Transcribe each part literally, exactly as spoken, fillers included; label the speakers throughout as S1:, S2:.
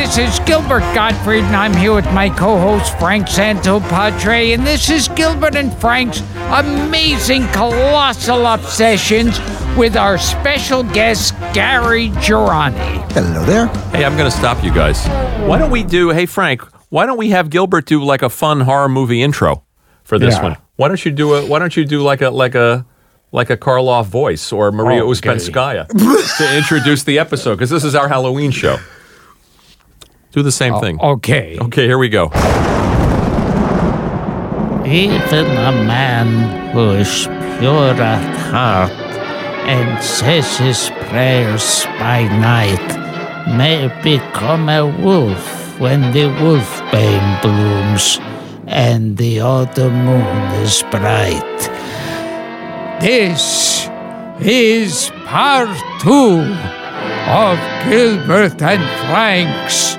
S1: This is Gilbert Gottfried, and I'm here with my co-host Frank Santopadre, and this is Gilbert and Frank's amazing colossal obsessions with our special guest, Gary Girani.
S2: Hello there.
S3: Hey, I'm going to stop you guys. Why don't we do, hey, Frank, why don't we have Gilbert do like a fun horror movie intro for this
S1: Yeah.
S3: one? Why don't you do a, why don't you do like a, like a, like a Karloff voice or Maria
S1: Oh,
S3: Uspenskaya to introduce the episode, because this is our Halloween show. Do the same thing.
S1: Okay.
S3: Okay, here we go.
S4: Even a man who is pure at heart and says his prayers by night may become a wolf when the wolfbane blooms and the autumn moon is bright.
S1: This is part two of Gilbert and Frank's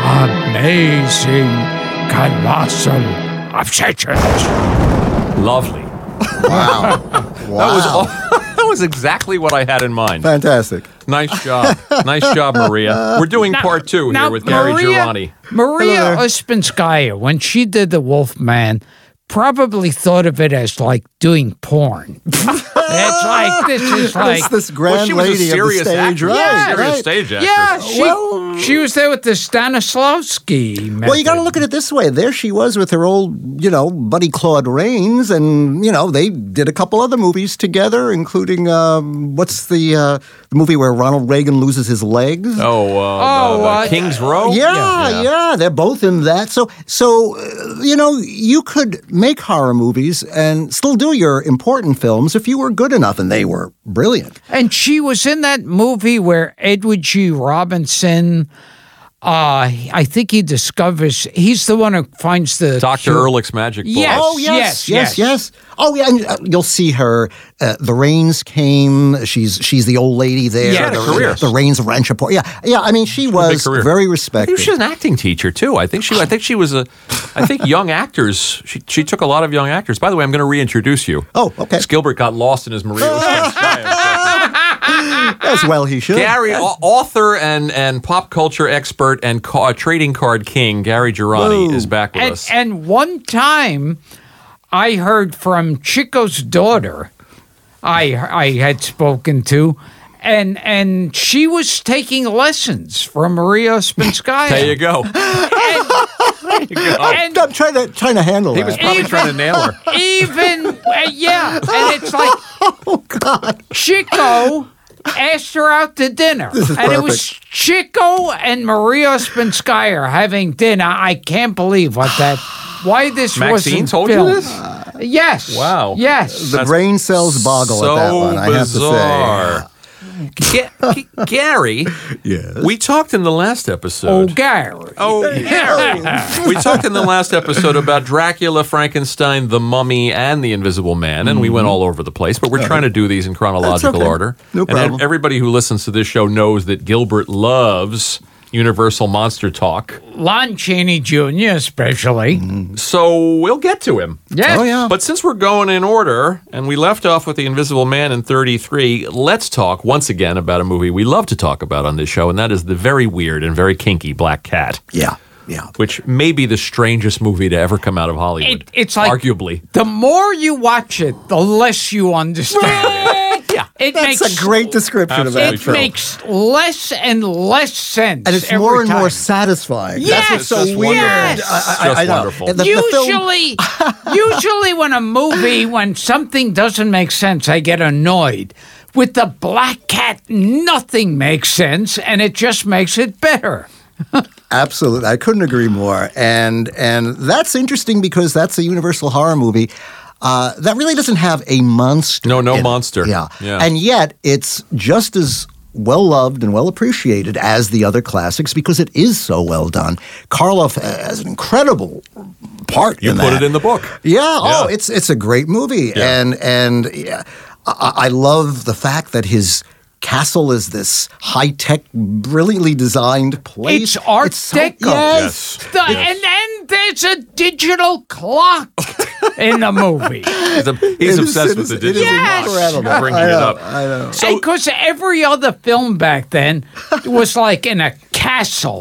S1: amazing colossal obsessions.
S3: Lovely.
S2: Wow.
S3: That was all, that was exactly what I had in mind.
S2: Fantastic.
S3: Nice job. Nice job, Maria. We're doing part two
S1: now,
S3: here with Gary
S1: Maria,
S3: Girani.
S1: Maria
S2: Hello there.
S1: Uspenskaya, when she did The Wolfman, probably thought of it as like doing porn. It's like, this is like...
S2: It's this grand
S3: Well, she was a
S2: lady
S3: serious
S2: of the stage,
S3: actress.
S2: right?
S3: Yeah, serious
S2: right.
S3: stage actress.
S1: Yeah, she,
S2: Well-
S1: she was there with the Stanislavski method.
S2: Well, you got to look at it this way. There she was with her old, you know, buddy Claude Rains, and, you know, they did a couple other movies together, including, um, what's the, uh, the movie where Ronald Reagan loses his legs?
S3: Oh, uh,
S1: Oh,
S3: uh,
S1: uh,
S3: King's Row?
S2: Yeah, yeah,
S3: Yeah.
S2: they're both in that. So, so uh, you know, you could make horror movies and still do your important films if you were good enough, and they were brilliant.
S1: And she was in that movie where Edward G. Robinson, uh, I think he discovers, he's the one who finds the...
S3: Doctor Ehrlich's magic ball.
S1: Yes.
S2: Oh, yes,
S1: yes,
S2: yes, yes. Oh, yeah, and uh, you'll see her. Uh, the Rains came. She's she's the old lady there.
S1: She had a
S2: the,
S3: career.
S2: The Rains Ranch report. Yeah, yeah. I mean, she
S3: a big
S2: was
S3: career.
S2: very
S3: I
S2: respected.
S3: think she was an acting teacher too. I think she. I think she was a. I think young actors. She she took a lot of young actors. By the way, I'm going to reintroduce you.
S2: Oh, okay.
S3: Because Gilbert got lost in his Maria Uspenskaya.
S2: As well, he should.
S3: Gary, au- author and and pop culture expert and ca- trading card king, Gary Girani
S2: Whoa.
S3: is back with
S1: And,
S3: us.
S1: and one time, I heard from Chico's daughter, I I had spoken to, and and she was taking lessons from Maria Uspenskaya.
S3: there you go. There you go.
S1: And
S2: I'm trying to trying to handle
S3: He
S2: that.
S3: was probably
S1: Even-
S3: trying to nail her.
S1: even uh, yeah, and it's like
S2: Oh God!
S1: Chico asked her out to dinner,
S2: This is
S1: and it was Chico and Maria Uspenskaya having dinner. I can't believe what that. Why this
S3: Maxine
S1: wasn't
S3: told you
S1: filmed.
S3: this?
S1: Yes.
S3: Wow.
S1: Yes.
S2: The brain cells boggle
S3: so
S2: at that one. I have to
S3: bizarre. Ga- G- Gary,
S2: say. Yes.
S3: we talked in the last
S1: Oh,
S3: episode.
S1: Gary.
S3: Oh, Gary. We talked in the last episode about Dracula, Frankenstein, the Mummy, and the Invisible Man, and we went all over the place, but we're trying to do these in chronological
S2: okay.
S3: order.
S2: No
S3: And
S2: problem.
S3: everybody who listens to this show knows that Gilbert loves Universal Monster Talk,
S1: Lon Chaney Junior especially.
S3: so we'll get to him.
S1: Yes.
S2: Oh, yeah.
S3: But since we're going in order, and we left off with The Invisible Man in thirty-three, let's talk once again about a movie we love to talk about on this show, and that is the very weird and very kinky Black Cat,
S2: Yeah. Yeah.
S3: which may be the strangest movie to ever come out of Hollywood.
S1: It, it's like
S3: arguably.
S1: the more you watch it, the less you understand it.
S3: Yeah.
S1: It
S2: That's
S1: makes
S2: a great description of that
S1: it
S2: film.
S1: makes less and less sense.
S2: and it's
S1: every
S2: more and
S1: time.
S2: more satisfying.
S1: Yes,
S2: That's what's so
S3: it's just
S2: weird.
S1: wonderful.
S2: I, I,
S3: It's
S2: I,
S3: just
S2: I know.
S3: wonderful.
S2: The, the film,
S1: Usually, usually when a movie, when something doesn't make sense, I get annoyed. With the Black Cat, nothing makes sense, and it just makes it better.
S2: absolutely, I couldn't agree more. And and that's interesting because that's a Universal horror movie uh, that really doesn't have a monster.
S3: No, no
S2: in it.
S3: monster.
S2: Yeah.
S3: Yeah.
S2: and yet it's just as well loved and well appreciated as the other classics because it is so well done. Karloff has an incredible part
S3: You
S2: in
S3: put
S2: that.
S3: it in the book.
S2: Yeah. Oh,
S3: Yeah.
S2: it's it's a great movie,
S3: Yeah.
S2: and and yeah, I, I love the fact that his castle is this high tech, brilliantly designed place.
S1: It's Art
S2: so-
S1: Deco.
S2: yes.
S3: Yes.
S1: The, And then there's a digital clock in the movie.
S3: He's, a, he's
S2: It is-
S3: obsessed
S2: it
S3: with
S2: is-
S3: the
S2: it is
S3: digital
S1: Yes.
S3: clock.
S2: incredible.
S3: Bringing
S2: I
S3: it
S2: know,
S3: up.
S2: I know.
S1: Because every other film back then was like in a castle.
S2: Right.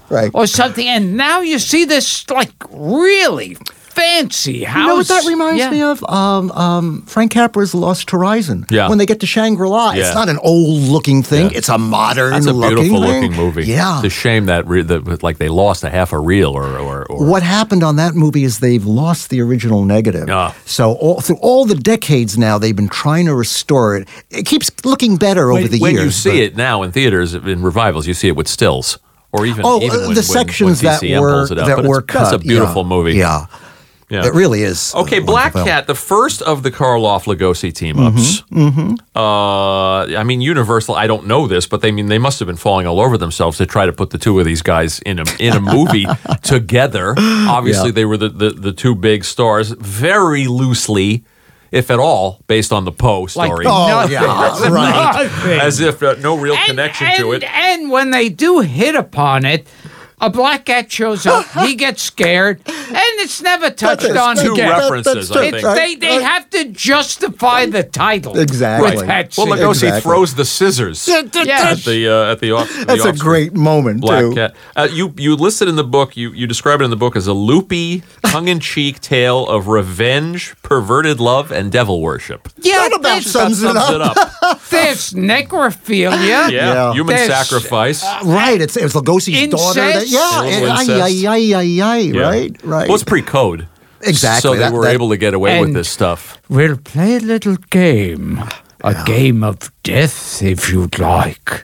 S2: Right.
S1: or something, and now you see this like really fancy house.
S2: You know what that reminds
S1: Yeah.
S2: me of? Um, um, Frank Capra's Lost Horizon.
S3: Yeah.
S2: When they get to Shangri-La,
S3: Yeah.
S2: it's not an old-looking thing.
S3: Yeah.
S2: It's a modern
S3: That's a beautiful
S2: thing.
S3: looking movie.
S2: Yeah.
S3: It's a shame that, re- that like they lost a half a reel or or, or
S2: What happened on that movie is they've lost the original negative.
S3: Ah.
S2: So all, through all the decades now, they've been trying to restore it. It keeps looking better over
S3: when,
S2: the
S3: when
S2: years.
S3: you see
S2: but-
S3: it now in theaters in revivals, you see it with stills. Or even,
S2: Oh,
S3: even
S2: uh,
S3: when,
S2: the
S3: when,
S2: sections
S3: when
S2: that
S3: T C M
S2: were
S3: pulls it out.
S2: that
S3: But
S2: were
S3: it's,
S2: cut.
S3: It's a beautiful
S2: yeah.
S3: movie.
S2: Yeah.
S3: Yeah.
S2: It really is.
S3: Okay,
S2: a
S3: Black
S2: wonderful film.
S3: Cat, the first of the Karloff Lugosi team ups. Mm-hmm, uh, I mean, Universal. I don't know this, but they mean they must have been falling all over themselves to try to put the two of these guys in a in a movie together. Obviously,
S2: Yeah.
S3: they were the, the the two big stars, very loosely, if at all, based on the Poe story.
S2: Oh,
S1: Nothing.
S2: yeah, right.
S1: Nothing.
S3: As if uh, no real
S1: And-
S3: connection
S1: and,
S3: to it.
S1: And when they do hit upon it, a black cat shows up, he gets scared, and it's never touched
S2: That's
S1: on
S3: two
S1: again.
S3: references, I
S1: It's-
S3: think.
S1: they they have to justify the title.
S2: Exactly.
S1: With that
S3: Well,
S1: scene.
S3: Lugosi
S2: Exactly.
S3: throws the scissors at
S1: Yes.
S3: the uh, at the off. the
S2: That's a
S3: off-
S2: great moment,
S3: Black
S2: too.
S3: Cat. Uh, you you listed in the book. You you describe it in the book as a loopy, tongue-in-cheek tale of revenge, perverted love, and devil worship.
S1: Yeah,
S2: That about
S1: there's,
S2: sums it
S3: Sums
S2: up.
S3: it up.
S1: there's necrophilia.
S3: Yeah,
S2: Yeah.
S3: human
S1: There's,
S3: sacrifice.
S2: Right. It's, it was Lugosi's daughter. That,
S1: Incest.
S2: yeah.
S3: A
S2: and-
S3: little
S2: ay,
S3: incest.
S2: ay, ay, ay, ay,
S3: Yeah.
S2: Right. Right.
S3: Well, it's pre-code.
S2: Exactly.
S3: So they
S2: That-
S3: were
S2: that-
S3: able to get away with
S1: And-
S3: this stuff.
S1: We'll play a little game. A game of death, if you'd like.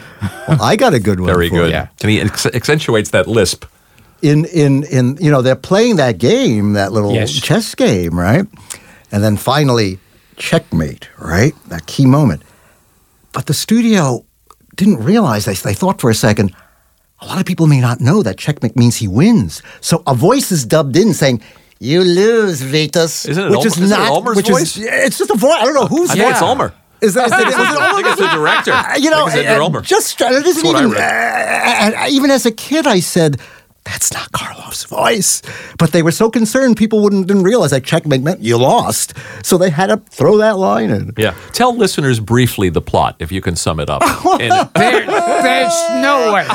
S2: I got a good one.
S3: Very
S2: for
S3: good.
S2: you.
S1: Yeah.
S3: And he acc- accentuates that lisp.
S2: in in in you know they're playing that game, that little
S1: Yes.
S2: chess game, right? And then finally, checkmate, right? That key moment. But the studio didn't realize. They they thought for a second. A lot of people may not know that checkmate means he wins. So a voice is dubbed in saying, "You lose, Vitus,"
S3: Isn't it
S2: which
S3: Ulmer-
S2: is
S3: isn't it
S2: not
S3: Ulmer's
S2: which
S3: voice?
S2: Is, it's just a voice. I don't know who's.
S3: I think it's
S1: Yeah.
S3: Ulmer.
S2: Is that, is it, is it
S3: I
S2: Ulmer?
S3: think it's the director.
S2: Uh, you know,
S3: I think it's Edgar
S2: uh,
S3: Ulmer.
S2: just it isn't
S3: what I
S2: even. Uh, even as a kid, I said, "That's not Karloff's voice." But they were so concerned, people wouldn't didn't realize that checkmate meant you lost, so they had to throw that line in.
S3: Yeah. Tell listeners briefly the plot, if you can sum it up. And
S1: There, there's no way.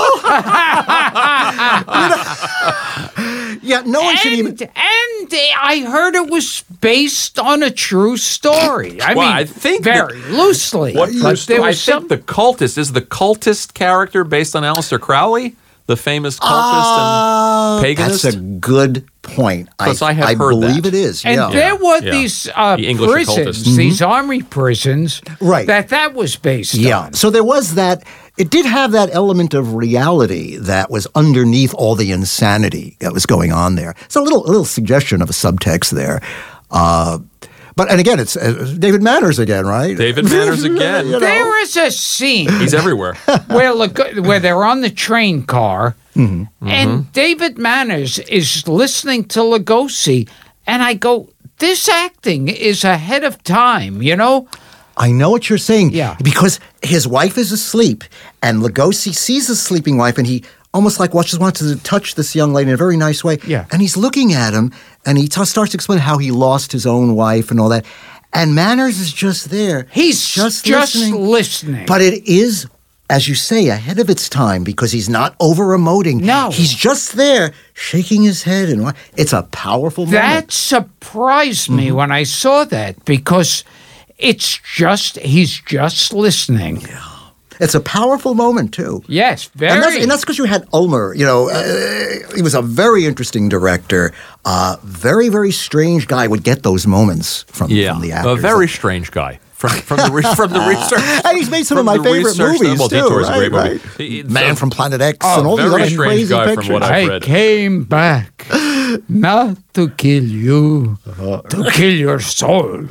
S2: Yeah, no one should even.
S1: And, and I heard it was based on a true story. I
S3: Well,
S1: mean,
S3: I think
S1: very
S3: that-
S1: loosely.
S3: what
S1: but
S3: true
S1: there
S3: sto- I
S1: was some.
S3: think the cultist is the cultist character based on Aleister Crowley, the famous cultist and paganist.
S2: That's a good point. I,
S3: 'Cause I have heard
S2: believe
S3: that.
S2: it is.
S1: And
S2: yeah.
S1: there were
S3: Yeah.
S1: these uh,
S3: The English
S1: prisons,
S3: occultists.
S1: these army prisons,
S2: Right.
S1: that that was based
S2: Yeah.
S1: on.
S2: So there was that. It did have that element of reality that was underneath all the insanity that was going on there. It's a little, a little suggestion of a subtext there. Uh, but and again, it's uh, David Manners again, right?
S3: David Manners again.
S2: You know?
S1: There is a scene
S3: He's everywhere.
S1: where Lug- where they're on the train car,
S2: Mm-hmm.
S1: and David Manners is listening to Lugosi, and I go, "This acting is ahead of time," you know.
S2: I know what you're saying.
S1: Yeah.
S2: Because his wife is asleep, and Lugosi sees his sleeping wife, and he almost like watches wants to touch this young lady in a very nice way.
S1: Yeah.
S2: And he's looking at him, and he t- starts to explain how he lost his own wife and all that. And Manners is just there.
S1: He's just, listening. listening.
S2: But it is, as you say, ahead of its time because he's not over emoting.
S1: No.
S2: He's just there, shaking his head, and wa- it's a powerful
S1: That
S2: moment.
S1: surprised me
S2: Mm-hmm.
S1: when I saw that because it's just he's just listening.
S2: It's a powerful moment too.
S1: Yes, very.
S2: And that's, and that's because you had Ulmer. You know, uh, he was a very interesting director. Uh, very, very strange guy. Would get those moments from,
S3: Yeah,
S2: from the
S3: a
S2: actors.
S3: very strange guy. From, from the re- from the research,
S2: And he's made some
S3: from
S2: of my
S3: the
S2: favorite
S3: research-
S2: movies
S3: well,
S2: too.
S3: Detour is a great
S2: right,
S3: movie.
S2: right.
S3: He-
S2: Man
S3: so-
S2: from Planet X
S1: Oh,
S2: and all these
S3: very
S2: other
S3: strange
S2: crazy
S3: guy from
S2: pictures.
S3: what I've
S1: I
S3: read.
S1: came back not to kill you, to kill your soul.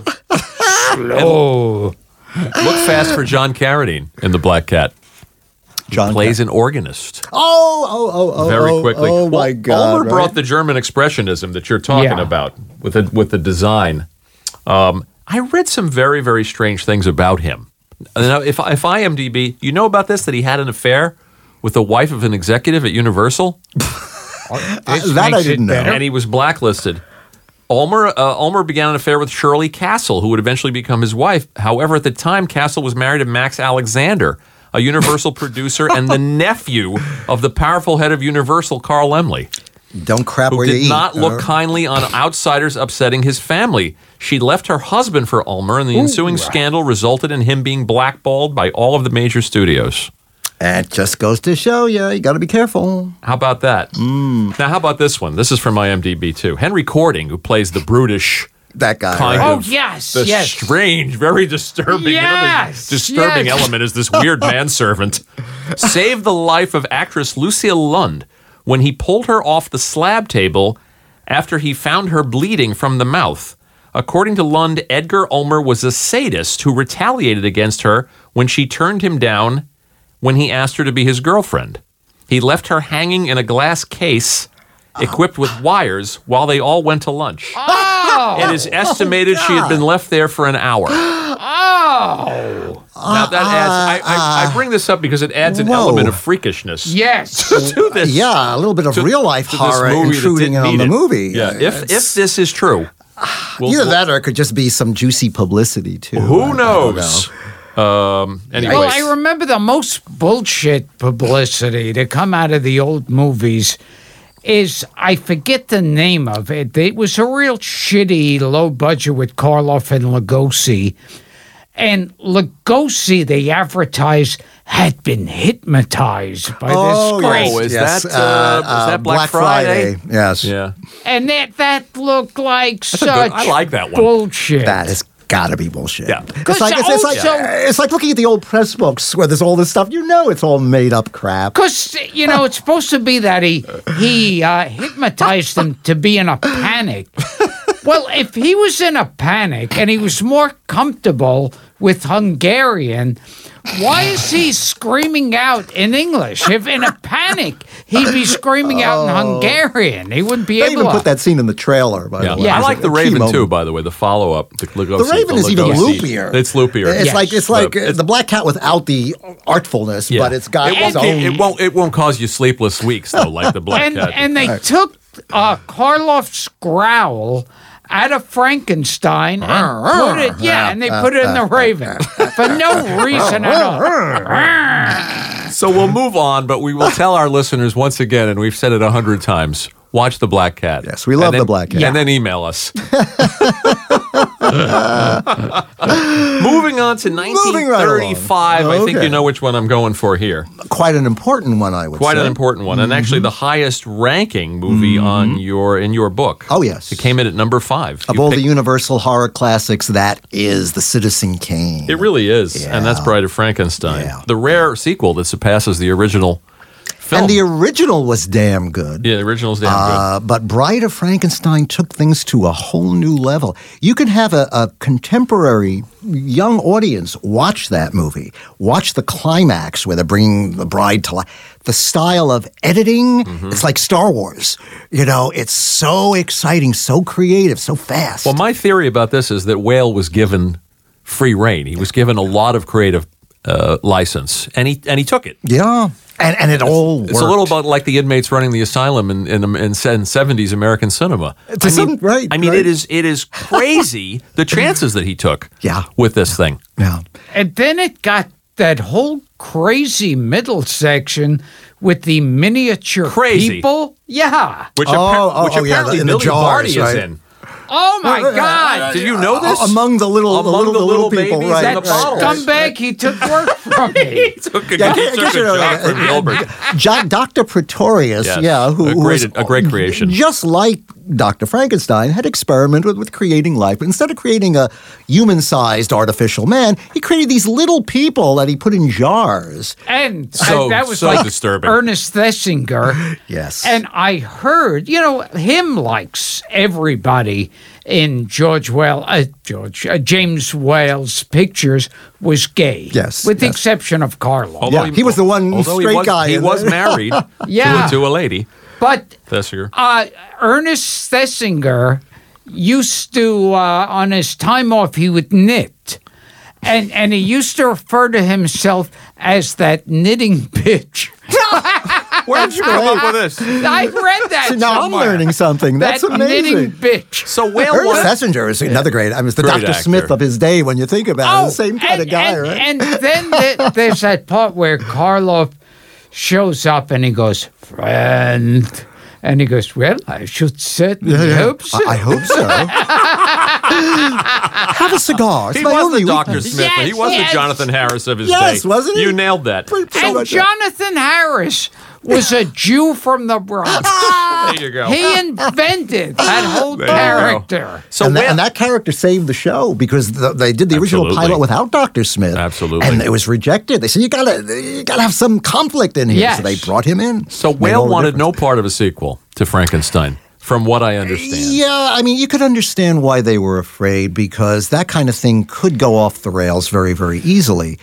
S1: Slow.
S3: Look fast for John Carradine in The Black Cat.
S2: John
S3: Plays an organist.
S2: Oh, oh, oh, oh,
S3: Very
S2: oh,
S3: quickly.
S2: Oh
S3: Well,
S2: my God!
S3: Ulmer
S2: right?
S3: brought the German expressionism that you're talking
S1: Yeah.
S3: about with the, with the design. Um, I read some very, very strange things about him. Now, if, if IMDb, you know about this, that he had an affair with the wife of an executive at Universal?
S1: This
S2: that I
S1: makes it
S2: didn't know.
S1: better.
S3: And he was blacklisted. Ulmer, uh, Ulmer began an affair with Shirley Castle, who would eventually become his wife. However, at the time, Castle was married to Max Alexander, a Universal producer, and the nephew of the powerful head of Universal, Carl Laemmle,
S2: Don't crap
S3: who
S2: where you
S3: did
S2: eat.
S3: not look
S2: Uh,
S3: kindly on outsiders upsetting his family. She left her husband for Ulmer, and the ensuing scandal resulted in him being blackballed by all of the major studios.
S2: It just goes to show you, you got to be careful.
S3: How about that?
S2: Mm.
S3: Now, how about this one? This is from IMDb, too. Henry Cording, who plays the brutish,
S2: That guy.
S3: kind
S2: right?
S1: Oh,
S3: of
S1: yes,
S3: the
S1: yes.
S3: strange, very disturbing,
S1: Yes,
S3: you know, the disturbing
S1: yes.
S3: element is this weird manservant, saved the life of actress Lucille Lund when he pulled her off the slab table after he found her bleeding from the mouth. According to Lund, Edgar Ulmer was a sadist who retaliated against her when she turned him down when he asked her to be his girlfriend. He left her hanging in a glass case equipped with wires while they all went to lunch.
S1: Oh,
S3: It is estimated she had been left there for an hour.
S1: oh,
S3: Now that adds. I, I, I bring this up because it adds an
S2: Whoa.
S3: element of freakishness
S1: yes.
S3: to this.
S2: Yeah, a little bit of
S3: to-
S2: real life
S3: to this
S2: horror
S3: movie that
S2: intruding
S3: didn't
S2: on
S3: need
S2: the
S3: it.
S2: movie.
S3: Yeah,
S2: Uh,
S3: if
S2: it's-
S3: if this is true, we'll-
S2: either
S3: we'll-
S2: that or it could just be some juicy publicity too. I- I
S3: who
S2: don't
S3: knows? Um. Anyways,
S1: Well, I remember the most bullshit publicity to come out of the old movies is, I forget the name of it. It was a real shitty low budget with Karloff and Lugosi. And Lugosi, they advertised, had been hypnotized by
S2: Oh,
S1: this
S2: yes,
S3: Oh, is
S2: yes.
S3: that, uh, is that Black Friday?
S2: Yes.
S3: yeah,
S1: And that, that looked like
S3: a
S1: such
S3: good- I like that one.
S1: bullshit.
S2: That has got to be bullshit.
S3: Yeah.
S2: It's like, it's, it's, like,
S1: also-
S2: it's like looking at the old press books where there's all this stuff. You know it's all made up crap.
S1: Because, you know, it's supposed to be that he he uh, hypnotized them to be in a panic. Well, if he was in a panic and he was more comfortable with Hungarian, why is he screaming out in English? If in a panic, he'd be screaming out in Hungarian. He wouldn't be
S2: They
S1: able
S2: even
S1: to.
S2: put that scene in the trailer, by
S3: yeah.
S2: the way.
S1: Yeah.
S3: I
S2: It's
S3: like
S2: a
S3: the
S2: key
S3: Raven
S2: moment.
S3: too. By the way, the follow-up. The, Lugosi,
S2: The Raven is even
S3: Lugosi.
S2: loopier.
S3: It's loopier.
S2: It's
S1: Yes.
S2: like it's like
S3: But
S2: uh,
S3: it's-
S2: the Black Cat without the artfulness,
S3: Yeah.
S2: but it's got
S3: it
S2: its
S3: won't,
S2: own.
S3: it won't. It won't cause you sleepless weeks though, like the Black
S1: and,
S3: Cat.
S1: and they took uh, Karloff's growl out of Frankenstein and put it, yeah, and they put it in the Raven for no reason at all.
S3: So we'll move on, but we will tell our listeners once again, and we've said it a hundred times, watch The Black Cat.
S2: Yes, we love
S3: And then-
S2: The Black Cat.
S3: And then email us. Moving on to nineteen thirty-five.
S2: right along.
S3: I think
S2: Okay.
S3: you know which one I'm going for here.
S2: Quite an important one, I would
S3: Quite
S2: say.
S3: an important one, and actually the highest ranking movie on your in your book.
S2: Oh, yes.
S3: It came in at number five.
S2: Of
S3: You
S2: all
S3: picked-
S2: the Universal horror classics, that is the Citizen Kane.
S3: It really is, and that's Bride of Frankenstein,
S2: Yeah.
S3: the rare sequel that surpasses the original film.
S2: And the original was damn good.
S3: yeah, the original's damn
S2: Uh, but Bride of Frankenstein took things to a whole new level. You can have a, a contemporary young audience watch that movie, watch the climax where they're bringing the bride to life. The style of editing,
S3: Mm-hmm.
S2: it's like Star Wars. You know, it's so exciting, so creative, so fast.
S3: Well, my theory about this is that Whale was given free reign. He was given a lot of creative uh, license, and he and he took it.
S2: yeah. And, and it all worked.
S3: It's a little bit like the inmates running the asylum in in, in, in seventies American cinema.
S2: To some- right,
S3: I mean,
S2: right.
S3: it is it is crazy the chances that he took.
S2: Yeah.
S3: with this thing.
S2: Yeah.
S1: And then it got that whole crazy middle section with the miniature
S3: Crazy.
S1: people. Yeah.
S3: Which,
S2: Oh,
S3: appa-
S2: oh,
S3: which
S2: oh, yeah,
S3: apparently
S2: in the
S3: Millie
S2: jars,
S3: Barty
S2: right?
S3: is in.
S1: Oh my God.
S3: Did you know this?
S2: Uh, Among the little, the
S3: Among
S2: little,
S3: the
S2: the
S3: little
S2: little people,
S3: babies
S2: right?
S3: in the
S2: right,
S3: bottles.
S2: right.
S1: Scumbag, he took work from me.
S3: took a,
S2: Yeah,
S3: he
S2: I
S3: took
S2: guess
S3: a
S2: you know,
S3: job
S2: uh,
S3: from Gilbert.
S2: Jo- Doctor Pretorius,
S3: Yes.
S2: yeah, who,
S3: A
S2: who
S3: great-
S2: was
S3: a great creation.
S2: just like Doctor Frankenstein, had experimented with, with creating life. But instead of creating a human-sized artificial man, he created these little people that he put in jars.
S1: And
S3: So-
S1: I, that was
S3: so
S1: like
S3: disturbing.
S1: Ernest Thesiger.
S2: Yes.
S1: And I heard, you know, him likes everybody in George Whale, uh, George uh, James Whale's pictures was gay.
S2: Yes,
S1: with the
S2: yes.
S1: exception of Carlo.
S3: Although
S2: Yeah, he was the one
S3: although
S2: straight
S3: he was,
S2: guy
S3: He
S2: in
S3: was
S2: it.
S3: married
S1: Yeah.
S3: to, a, to a lady.
S1: But
S3: Thesiger.
S1: uh, Ernest Thesiger used to, uh, on his time off, he would knit. And, and he used to refer to himself as that knitting bitch.
S3: Where did you come up with this?
S1: I read that.
S2: So now
S1: somewhere.
S2: I'm learning something. That's
S1: that
S2: amazing.
S1: knitting bitch.
S3: So Whale
S2: Ernest
S3: was
S2: Schlesinger is another great. I mean, it's the
S3: Great
S2: Doctor
S3: actor.
S2: Smith of his day when you think about it. The same kind
S1: and,
S2: of guy,
S1: and,
S2: right?
S1: And then the, there's that part where Karloff shows up and he goes, friend. And he goes, well, I should certainly
S2: Yeah, yeah.
S1: hope so.
S2: I, I hope so. Have a cigar. It's
S3: he
S2: my
S3: was
S2: only
S3: the Doctor
S2: weakness.
S3: Smith.
S1: Yes,
S3: he was
S1: yes.
S3: the Jonathan Harris of his
S2: Yes,
S3: day.
S2: wasn't he?
S3: You nailed that.
S2: Pretty- pretty
S1: and
S2: much.
S1: Jonathan Harris was a Jew from the Bronx.
S3: There you go.
S1: He invented that whole
S3: There you go.
S1: character.
S3: So
S2: and, that,
S3: Whale-
S2: and that character saved the show because the, they did the original
S3: Absolutely.
S2: pilot without Doctor Smith.
S3: Absolutely.
S2: And it was rejected. They said, you gotta, you gotta have some conflict in here.
S1: Yes.
S2: So they brought him in.
S3: So
S2: Made
S3: Whale
S2: all the
S3: wanted
S2: difference.
S3: no part of a sequel to Frankenstein, from what I understand.
S2: Yeah, I mean, you could understand why they were afraid because that kind of thing could go off the rails very, very easily.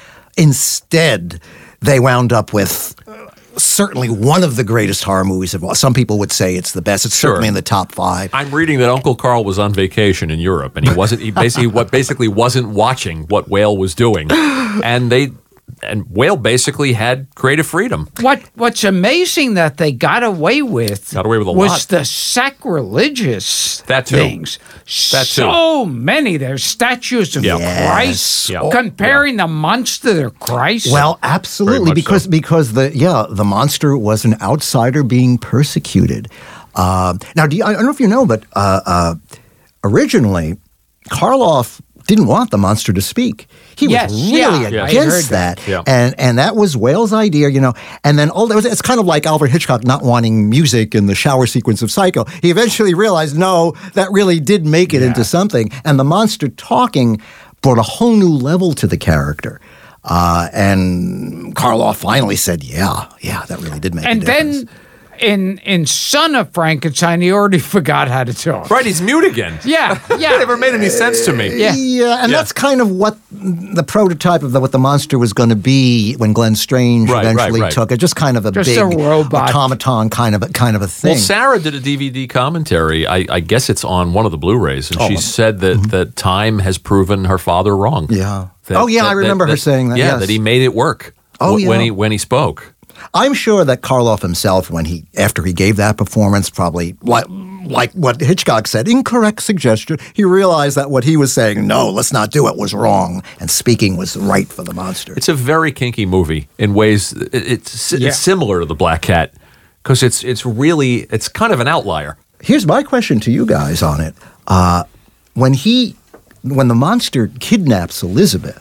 S2: Instead, they wound up with uh, certainly one of the greatest horror movies of all. Some people would say it's the best. It's
S3: Sure.
S2: certainly in the top five.
S3: I'm reading that Uncle Carl was on vacation in Europe, and he wasn't. He basically what basically wasn't watching what Whale was doing, and they and Whale basically had creative freedom.
S1: What What's amazing that they got away with
S3: Got away with a
S1: was
S3: lot.
S1: the sacrilegious
S3: That too.
S1: things.
S3: That too.
S1: So many. There's statues of
S3: Yeah.
S1: Christ
S3: Yes. Yeah.
S1: comparing the monster to Christ.
S2: Well,
S3: Very
S2: absolutely,
S3: much
S2: because
S3: so.
S2: because the yeah the monster was an outsider being persecuted. Uh, now, do you, I don't know if you know, but uh, uh, originally Karloff didn't want the monster to speak. He
S1: Yes,
S2: was really
S1: yeah,
S3: I
S2: against
S1: heard
S2: that,
S1: that.
S3: Yeah.
S2: and and that was Whale's idea, you know. And then all there was, it's kind of like Alfred Hitchcock not wanting music in the shower sequence of Psycho. He eventually realized, no, that really did make it into something, and the monster talking brought a whole new level to the character. Uh, and Karloff finally said, "Yeah, yeah, that really did make
S1: and
S2: a difference."
S1: then in in Son of Frankenstein, he already forgot how to talk.
S3: Right, he's mute again.
S1: Yeah, yeah.
S3: It never made any sense to me.
S1: Yeah.
S2: Yeah, and
S3: Yeah.
S2: that's kind of what the prototype of the, what the monster was going to be when Glenn Strange
S3: Right, right,
S2: eventually
S3: right.
S2: took it. Just kind of a
S1: Just
S2: big
S1: a robot.
S2: automaton kind of a, kind of a thing.
S3: Well, Sarah did a D V D commentary. I, I guess it's on one of the Blu-rays, and she said that, that time has proven her father wrong.
S2: Mm-hmm. Yeah.
S3: That-
S2: Oh, yeah,
S3: that-
S2: I remember
S3: that-
S2: her saying that,
S3: Yeah,
S2: yes.
S3: that he made it work.
S2: Oh,
S3: wh- when
S2: yeah.
S3: he when he spoke.
S2: I'm sure that Karloff himself, when he after he gave that performance, probably like like what Hitchcock said, incorrect suggestion. He realized that what he was saying, no, let's not do it, was wrong, and speaking was right for the monster.
S3: It's a very kinky movie in ways. it- It's,
S1: Yeah.
S3: it's similar to The Black Cat because it's it's really it's kind of an outlier.
S2: Here's my question to you guys on it: uh, when he, when the monster kidnaps Elizabeth,